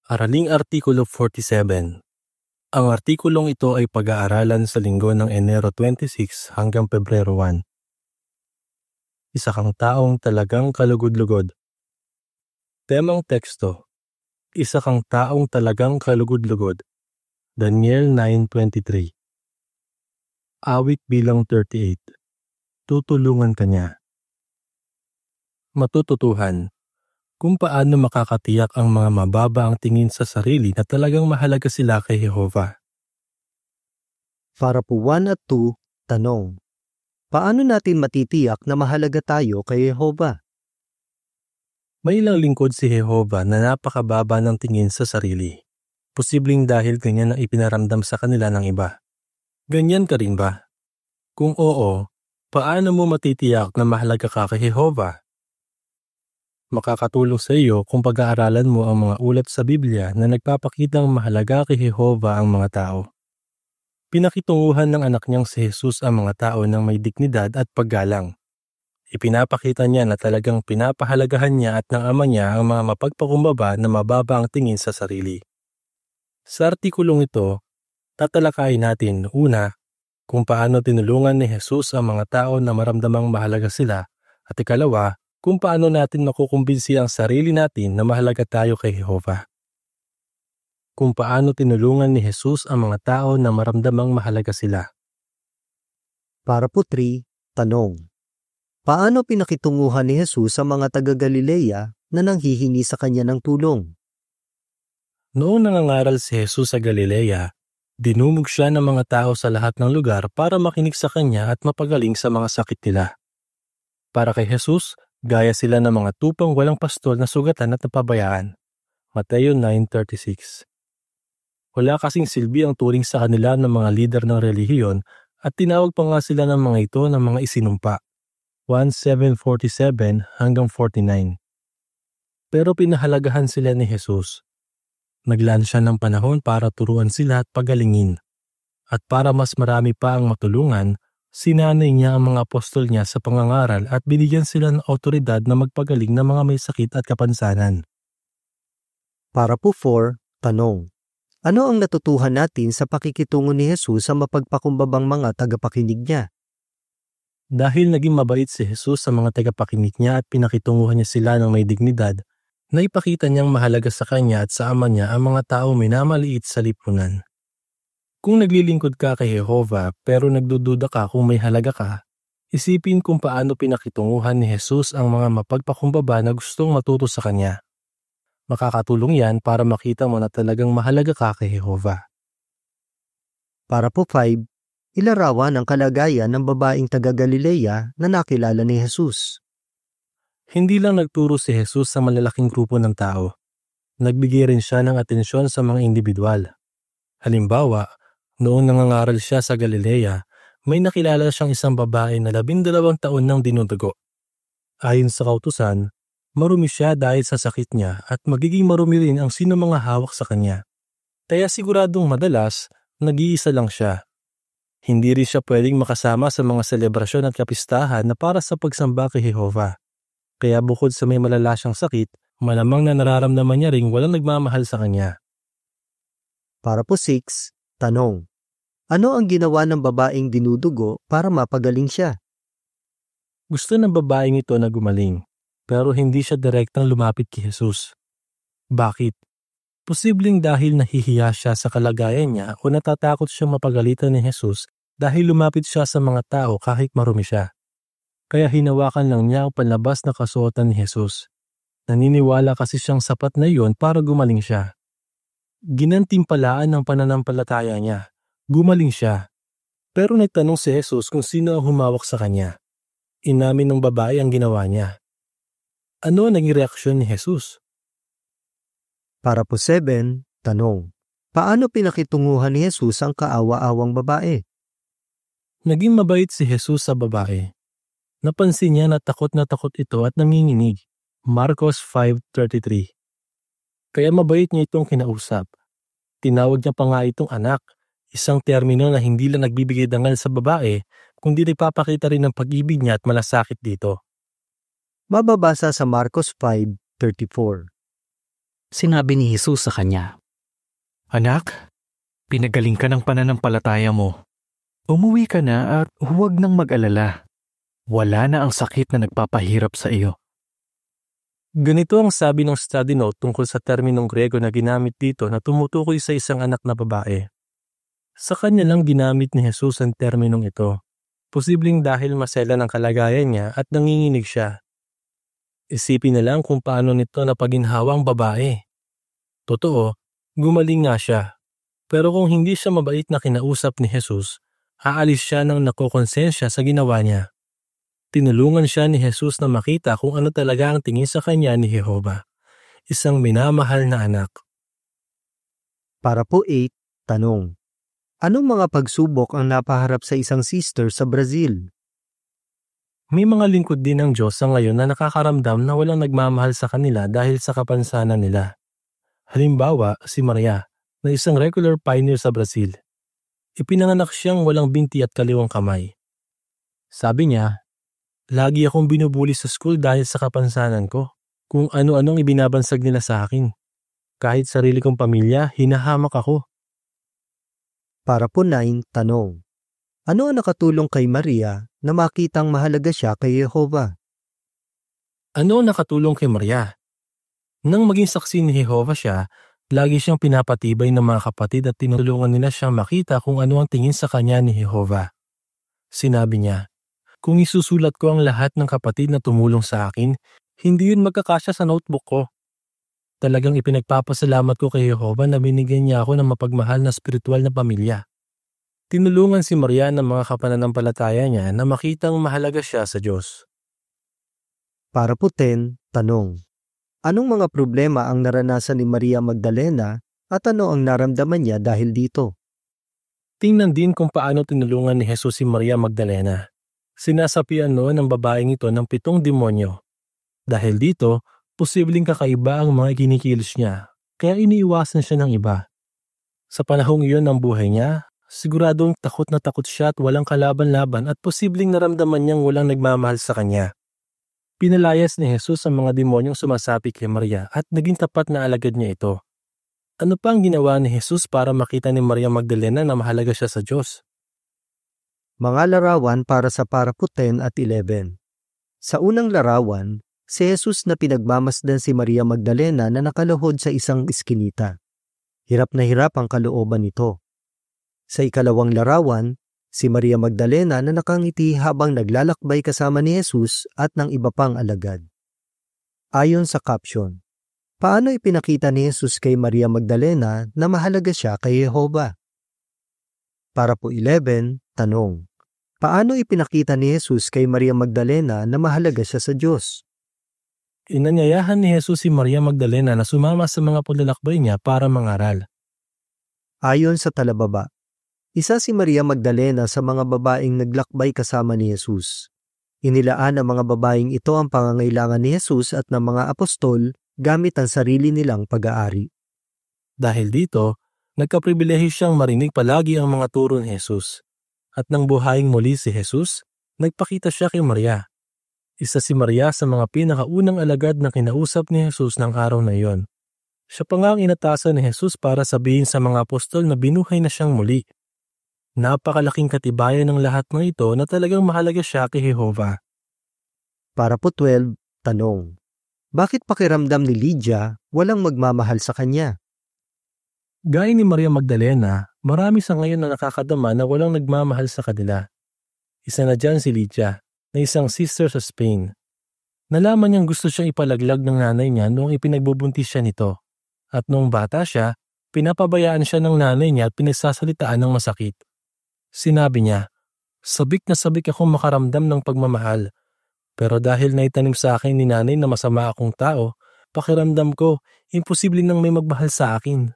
Araling Artikulo 47. Ang artikulong ito ay pag-aaralan sa linggo ng Enero 26 hanggang Pebrero 1. Isa kang taong talagang kalugod-lugod. Temang teksto: Isa kang taong talagang kalugod-lugod. Daniel 9:23. Awit bilang 38. Tutulungan ka niya. Matututuhan: kung paano makakatiyak ang mga mababa ang tingin sa sarili na talagang mahalaga sila kay Jehova. Para po 1 at 2, tanong. Paano natin matitiyak na mahalaga tayo kay Jehova? May ilang lingkod si Jehova na napakababa ng tingin sa sarili. Posibleng dahil ganyan ang ipinaramdam sa kanila ng iba. Ganyan ka rin ba? Kung oo, paano mo matitiyak na mahalaga ka kay Jehova? Makakatulong sa iyo kung pag-aaralan mo ang mga ulat sa Biblia na nagpapakitang mahalaga kay Jehova ang mga tao. Pinakitunguhan ng anak niyang si Jesus ang mga tao ng may dignidad at paggalang. Ipinapakita niya na talagang pinapahalagahan niya at ng ama niya ang mga mapagpakumbaba na mababa ang tingin sa sarili. Sa artikulong ito, tatalakayin natin una, kung paano tinulungan ni Jesus ang mga tao na maramdamang mahalaga sila, at ikalawa, kung paano natin makukumbinsi ang sarili natin na mahalaga tayo kay Jehova. Kung paano tinulungan ni Jesus ang mga tao na maramdamang mahalaga sila. Para po 3, tanong. Paano pinakitunguhan ni Jesus sa mga taga-Galilea na nanghihingi sa kanya ng tulong? Noong nangangaral si Jesus sa Galilea, dinumog siya ng mga tao sa lahat ng lugar para makinig sa kanya at mapagaling sa mga sakit nila. Para kay Jesus, gaya sila ng mga tupang walang pastol na sugatan at napabayaan. Mateo 9:36. Wala kasing silbi ang turing sa kanila ng mga lider ng relihiyon at tinawag pa nga sila ng mga ito ng mga isinumpa. 1:7-47 hanggang 49. Pero pinahalagahan sila ni Jesus. Naglaan siya ng panahon para turuan sila at pagalingin. At para mas marami pa ang matulungan, sinanay niya ang mga apostol niya sa pangangaral at binigyan sila ng awtoridad na magpagaling ng mga may sakit at kapansanan. Para po 4, tanong. Ano ang natutuhan natin sa pakikitungo ni Jesus sa mapagpakumbabang mga tagapakinig niya? Dahil naging mabait si Jesus sa mga tagapakinig niya at pinakitunguhan niya sila ng may dignidad, naipakita niyang mahalaga sa kanya at sa ama niya ang mga tao minamaliit sa lipunan. Kung naglilingkod ka kay Jehova pero nagdududa ka kung may halaga ka, isipin kung paano pinakitunguhan ni Jesus ang mga mapagpakumbaba na gustong matuto sa kanya. Makakatulong yan para makita mo na talagang mahalaga ka kay Jehova. Para po 5, ilarawan ang kalagayan ng babaeng taga-Galilea na nakilala ni Jesus. Hindi lang nagturo si Jesus sa malalaking grupo ng tao. Nagbigay rin siya ng atensyon sa mga individual. Halimbawa, noong nangangaral siya sa Galilea, may nakilala siyang isang babae na 12 taon nang dinudugo. Ayon sa kautusan, marumi siya dahil sa sakit niya at magiging marumi rin ang sino mga hawak sa kanya. Kaya siguradong madalas, nag-iisa lang siya. Hindi rin siya pwedeng makasama sa mga selebrasyon at kapistahan na para sa pagsamba kay Jehova. Kaya bukod sa may malala siyang sakit, malamang na nararamdaman niya ring walang nagmamahal sa kanya. Para po 6, tanong. Ano ang ginawa ng babaeng dinudugo para mapagaling siya? Gusto ng babaeng ito na gumaling, pero hindi siya direktang lumapit kay Jesus. Bakit? Posibleng dahil nahihiya siya sa kalagayan niya o natatakot siyang mapagalitan ni Jesus dahil lumapit siya sa mga tao kahit marumi siya. Kaya hinawakan lang niya ang panlabas na kasuotan ni Jesus. Naniniwala kasi siyang sapat na iyon para gumaling siya. Ginantimpalaan ng pananampalataya niya. Gumaling siya. Pero nagtanong si Jesus kung sino ang humawak sa kanya. Inamin ng babae ang ginawa niya. Ano ang naging reaksyon ni Jesus? Para po 7, tanong. Paano pinakitunguhan ni Jesus ang kaawa-awang babae? Naging mabait si Jesus sa babae. Napansin niya na takot ito at nanginginig. Marcos 5:33. Kaya mabait niya itong kinausap. Tinawag niya pa nga itong anak, isang termino na hindi lang nagbibigay dangal sa babae, kundi nagpapakita rin ng pag-ibig niya at malasakit dito. Mababasa sa Marcos 5:34. Sinabi ni Jesus sa kanya, Anak, pinagaling ka ng pananampalataya mo. Umuwi ka na at huwag nang mag-alala. Wala na ang sakit na nagpapahirap sa iyo. Ganito ang sabi ng study note tungkol sa terminong Grego na ginamit dito na tumutukoy sa isang anak na babae. Sa kanya lang ginamit ni Jesus ang terminong ito. Posibleng dahil masela ng kalagayan niya at nanginginig siya. Isipin na lang kung paano nito napaginhawa ang babae. Totoo, gumaling nga siya. Pero kung hindi siya mabait na kinausap ni Jesus, aalis siya ng nakokonsensya sa ginawa niya. Tinulungan siya ni Jesus na makita kung ano talaga ang tingin sa kanya ni Jehova, isang minamahal na anak. Para po 8, tanong. Anong mga pagsubok ang napaharap sa isang sister sa Brazil? May mga lingkod din ng Diyos sa ngayon na nakakaramdam na walang nagmamahal sa kanila dahil sa kapansanan nila. Halimbawa, si Maria, na isang regular pioneer sa Brazil. Ipinanganak siyang walang binti at kaliwang kamay. Sabi niya, lagi akong binubuli sa school dahil sa kapansanan ko. Kung ano-anong ibinabansag nila sa akin. Kahit sarili kong pamilya, hinahamak ako. Para po 9, tanong. Ano ang nakatulong kay Maria na makitang mahalaga siya kay Jehova? Ano ang nakatulong kay Maria? Nang maging saksi ni Jehova siya, lagi siyang pinapatibay ng mga kapatid at tinulungan nila siyang makita kung ano ang tingin sa kanya ni Jehova. Sinabi niya, kung isusulat ko ang lahat ng kapatid na tumulong sa akin, hindi yun magkakasya sa notebook ko. Talagang ipinagpapasalamat ko kay Jehova na binigyan niya ako ng mapagmahal na spiritual na pamilya. Tinulungan si Maria ng mga kapananampalataya niya na makitang mahalaga siya sa Diyos. Para po 10, tanong. Anong mga problema ang naranasan ni Maria Magdalena at ano ang naramdaman niya dahil dito? Tingnan din kung paano tinulungan ni Jesus si Maria Magdalena. Sinasapian noon ng babaeng ito ng 7 demonyo. Dahil dito, posibleng kakaiba ang mga kinikilos niya, kaya iniiwasan siya ng iba. Sa panahong iyon ng buhay niya, siguradong takot na takot siya at walang kalaban-laban at posibleng naramdaman niyang walang nagmamahal sa kanya. Pinalayas ni Jesus ang mga demonyong sumasapi kay Maria at naging tapat na alagad niya ito. Ano pa ang ginawa ni Jesus para makita ni Maria Magdalena na mahalaga siya sa Diyos? Mga larawan para sa para po 10 at 11. Sa unang larawan, si Jesus na pinagmamasdan si Maria Magdalena na nakaluhod sa isang iskinita. Hirap na hirap ang kalooban nito. Sa ikalawang larawan, si Maria Magdalena na nakangiti habang naglalakbay kasama ni Jesus at ng iba pang alagad. Ayon sa caption, paano ipinakita ni Jesus kay Maria Magdalena na mahalaga siya kay Jehova? Para po 11, tanong. Paano ipinakita ni Jesus kay Maria Magdalena na mahalaga siya sa Diyos? Inanyayahan ni Jesus si Maria Magdalena na sumama sa mga paglalakbay niya para mangaral. Ayon sa talababa, isa si Maria Magdalena sa mga babaeng naglakbay kasama ni Jesus. Inilaan ng mga babaeng ito ang pangangailangan ni Jesus at ng mga apostol gamit ang sarili nilang pag-aari. Dahil dito, nagkapribilehiyo siyang marinig palagi ang mga turo ni Jesus. At nang buhayin muli si Jesus, nagpakita siya kay Maria. Isa si Maria sa mga pinakaunang alagad na kinausap ni Jesus ng araw na iyon. Siya pa nga ang inatasan ni Jesus para sabihin sa mga apostol na binuhay na siyang muli. Napakalaking katibayan ng lahat ng ito na talagang mahalaga siya kay Jehova. Para po 12, tanong. Bakit pakiramdam ni Lydia walang magmamahal sa kanya? Gaya ni Maria Magdalena, marami sa ngayon na nakakadama na walang nagmamahal sa kanila. Isa na dyan si Lydia, na isang sister sa Spain. Nalaman niyang gusto siyang ipalaglag ng nanay niya noong ipinagbubuntis siya nito. At noong bata siya, pinapabayaan siya ng nanay niya at pinagsasalitaan ng masakit. Sinabi niya, sabik na sabik akong makaramdam ng pagmamahal. Pero dahil naitanim sa akin ni nanay na masama akong tao, pakiramdam ko, imposible nang may magmahal sa akin.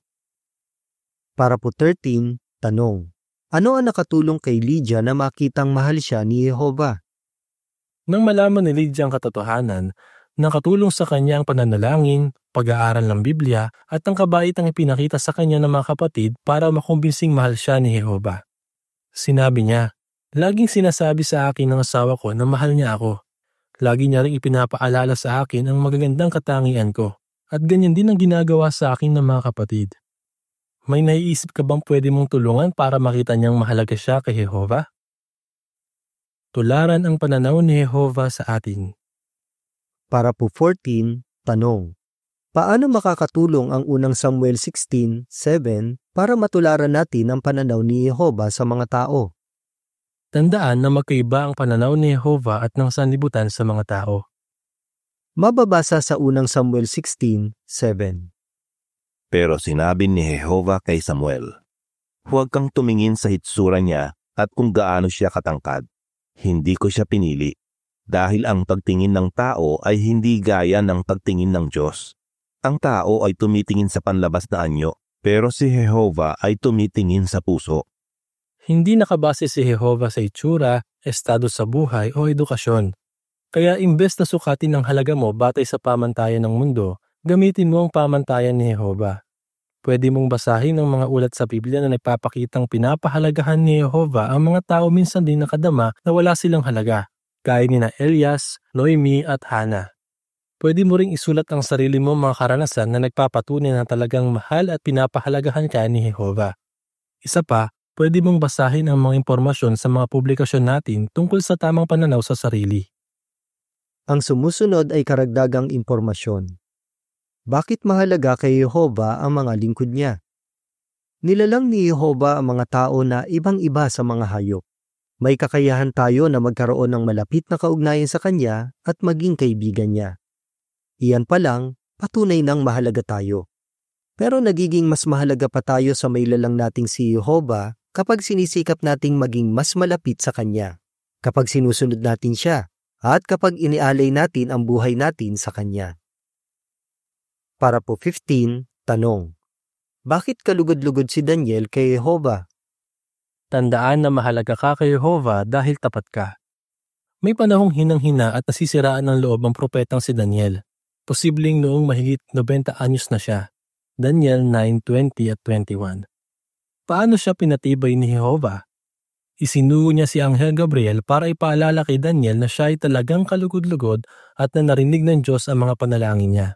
Para po 13, tanong. Ano ang nakatulong kay Lydia na makitang mahal siya ni Jehova? Nang malaman ni Lydia ang katotohanan, nakatulong sa kanya ang pananalangin, pag-aaral ng Biblia at ang kabaitang ipinakita sa kanya ng mga kapatid para makumbinsing mahal siya ni Jehova. Sinabi niya, laging sinasabi sa akin ng asawa ko na mahal niya ako. Lagi niya rin ipinapaalala sa akin ang magagandang katangian ko At ganyan din ang ginagawa sa akin ng mga kapatid. May naiisip ka bang pwede mong tulungan para makita niyang mahalaga siya kay Jehova? Tularan ang pananaw ni Jehova sa atin. Para po 14, tanong. Paano makakatulong ang unang Samuel 16:7 para matularan natin ang pananaw ni Jehova sa mga tao? Tandaan na magkaiba ang pananaw ni Jehova at ng sanlibutan sa mga tao. Mababasa sa unang Samuel 16:7. Pero sinabi ni Jehova kay Samuel, "Huwag kang tumingin sa hitsura niya at kung gaano siya katangkad. Hindi ko siya pinili, dahil ang pagtingin ng tao ay hindi gaya ng pagtingin ng Diyos. Ang tao ay tumitingin sa panlabas na anyo, pero si Jehova ay tumitingin sa puso." Hindi nakabase si Jehova sa itsura, estado sa buhay o edukasyon. Kaya imbes na sukatin ang halaga mo batay sa pamantayan ng mundo, gamitin mo ang pamantayan ni Jehova. Pwede mong basahin ang mga ulat sa Biblia na nagpapakitang pinapahalagahan ni Jehova ang mga tao minsan din nakadama na wala silang halaga, gaya ni na Elias, Noemi at Hana. Pwede mo ring isulat ang sarili mo mga karanasan na nagpapatunay na talagang mahal at pinapahalagahan ka ni Jehova. Isa pa, pwede mong basahin ang mga impormasyon sa mga publikasyon natin tungkol sa tamang pananaw sa sarili. Ang sumusunod ay karagdagang impormasyon. Bakit mahalaga kay Jehova ang mga lingkod niya? Nilalang ni Jehova ang mga tao na ibang-iba sa mga hayop. May kakayahan tayo na magkaroon ng malapit na kaugnayan sa Kanya at maging kaibigan niya. Iyan pa lang, patunay ng mahalaga tayo. Pero nagiging mas mahalaga pa tayo sa mailalang nating si Jehova kapag sinisikap nating maging mas malapit sa Kanya, kapag sinusunod natin siya, at kapag inialay natin ang buhay natin sa Kanya. Para po 15, tanong. Bakit kalugod-lugod si Daniel kay Jehova? Tandaan na mahalaga ka kay Jehova dahil tapat ka. May panahong hinang-hina at nasisiraan ng loob ang propetang si Daniel. Posibleng noong mahigit 90 anyos na siya. Daniel 9:20 at 21. Paano siya pinatibay ni Jehova? Isinugo niya si Anghel Gabriel para ipaalala kay Daniel na siya ay talagang kalugod-lugod at na narinig ng Diyos ang mga panalangin niya.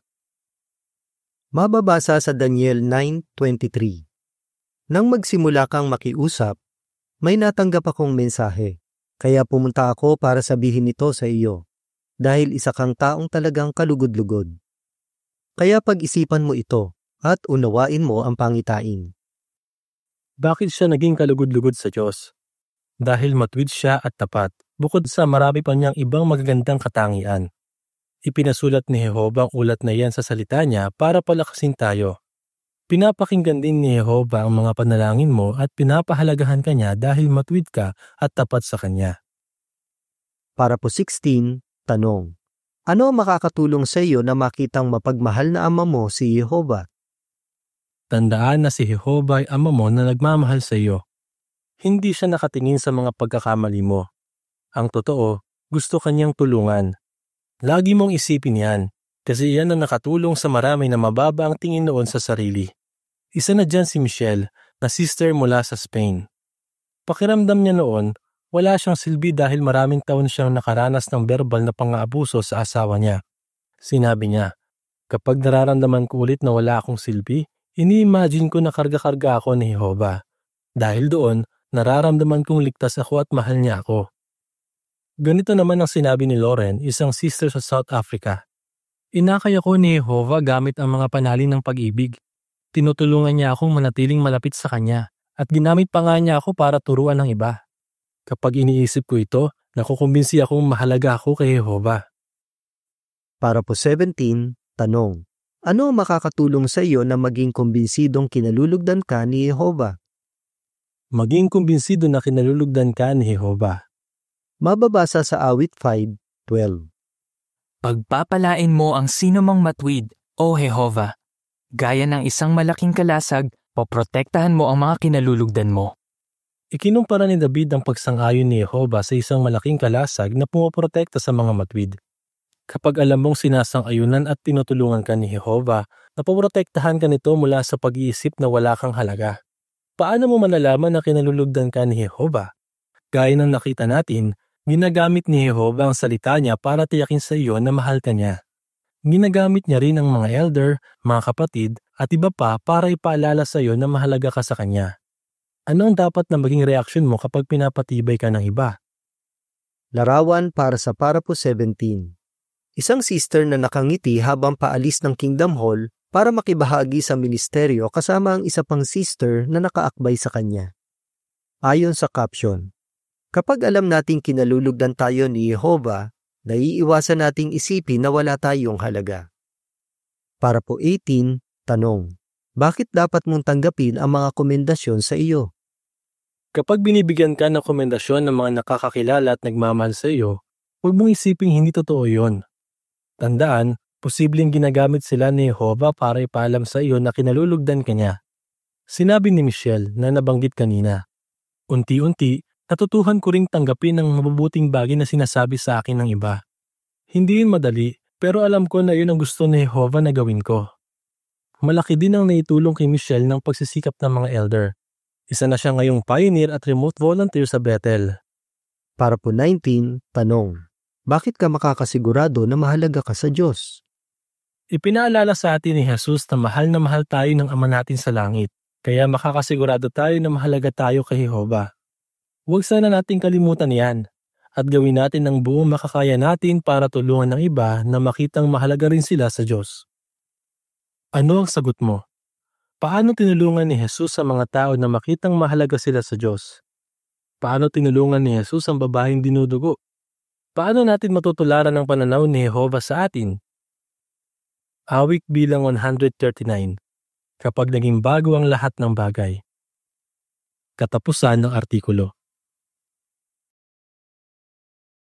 Mababasa sa Daniel 9:23. Nang magsimula kang makiusap, may natanggap akong mensahe, kaya pumunta ako para sabihin ito sa iyo, dahil isa kang taong talagang kalugod-lugod. Kaya pag-isipan mo ito at unawain mo ang pangitain. Bakit siya naging kalugod-lugod sa Diyos? Dahil matuwid siya at tapat, bukod sa marami pa niyang ibang magagandang katangian. Ipinasulat ni Jehova ang ulat na iyan sa salita niya para palakasin tayo. Pinapakinggan din ni Jehova ang mga panalangin mo at pinapahalagahan ka niya dahil matuwid ka at tapat sa Kanya. Para po 16, tanong. Ano ang makakatulong sa iyo na makitang mapagmahal na ama mo si Jehova? Tandaan na si Jehova ay ama mo na nagmamahal sa iyo. Hindi siya nakatingin sa mga pagkakamali mo. Ang totoo, gusto kanyang tulungan. Lagi mong isipin yan, kasi yan ang nakatulong sa marami na mababa ang tingin noon sa sarili. Isa na dyan si Michelle, na sister mula sa Spain. Pakiramdam niya noon, wala siyang silbi dahil maraming taon siyang nakaranas ng verbal na pang-aabuso sa asawa niya. Sinabi niya, kapag nararamdaman ko ulit na wala akong silbi, ini-imagine ko na karga-karga ako ni Jehova. Dahil doon, nararamdaman kong ligtas ako at mahal niya ako. Ganito naman ang sinabi ni Lauren, isang sister sa South Africa. Inakay ako ni Jehova gamit ang mga panalin ng pag-ibig. Tinutulungan niya akong manatiling malapit sa Kanya at ginamit pa nga niya ako para turuan ng iba. Kapag iniisip ko ito, nakukumbinsi akong mahalaga ako kay Jehova. Para po 17, tanong. Ano ang makakatulong sa iyo na maging kumbinsidong kinalulugdan ka ni Jehova? Maging kumbinsido na kinalulugdan ka ni Jehova. Mababasa sa Awit 5:12. Pagpapalain mo ang sinumang matuwid, O Jehova. Gaya ng isang malaking kalasag, poprotektahan mo ang mga kinalulugdan mo. Ikinumpara ni David ang pagsang-ayon ni Jehova sa isang malaking kalasag na pumoprotekta sa mga matuwid. Kapag alam mong sinasang-ayunan at tinutulungan ka ni Jehova, napoprotektahan ka nito mula sa pag-iisip na wala kang halaga. Paano mo malalaman na kinalulugdan ka ni Jehova? Gaya ng nakita natin, ginagamit ni Jehova ang salita niya para tiyakin sa iyo na mahal ka niya. Ginagamit niya rin ang mga elder, mga kapatid, at iba pa para ipaalala sa iyo na mahalaga ka sa kanya. Ano ang dapat na maging reaksyon mo kapag pinapatibay ka ng iba? Larawan para sa parapo 17. Isang sister na nakangiti habang paalis ng Kingdom Hall para makibahagi sa ministeryo kasama ang isa pang sister na nakaakbay sa kanya. Ayon sa caption, kapag alam nating kinalulugdan tayo ni Jehovah, naiiwasan nating isipin na wala tayong halaga. Parapo 18, tanong, bakit dapat mong tanggapin ang mga komendasyon sa iyo? Kapag binibigyan ka ng komendasyon ng mga nakakakilala at nagmamahal sa iyo, huwag mong isiping hindi totoo yon. Tandaan, posibleng ginagamit sila ni Jehovah para ipaalam sa iyo na kinalulugdan ka niya. Sinabi ni Michelle na nabanggit kanina, unti-unti, natutuhan ko ring tanggapin ang mabubuting bagay na sinasabi sa akin ng iba. Hindi yun madali, pero alam ko na yun ang gusto ni Jehovah na gawin ko. Malaki din ang naitulong kay Michelle ng pagsisikap ng mga elder. Isa na siya ngayong pioneer at remote volunteer sa Bethel. Parapo 19, tanong, bakit ka makakasigurado na mahalaga ka sa Diyos? Ipinaalala sa atin ni Jesus na mahal tayo ng Ama natin sa langit, kaya makakasigurado tayo na mahalaga tayo kay Jehovah. Huwag sana nating kalimutan yan at gawin natin ang buong makakaya natin para tulungan ng iba na makitang mahalaga rin sila sa Diyos. Ano ang sagot mo? Paano tinulungan ni Jesus ang mga tao na makitang mahalaga sila sa Diyos? Paano tinulungan ni Jesus ang babaeng dinudugo? Paano natin matutularan ang pananaw ni Jehovah sa atin? Awit bilang 139. Kapag naging bago ang lahat ng bagay. Katapusan ng artikulo.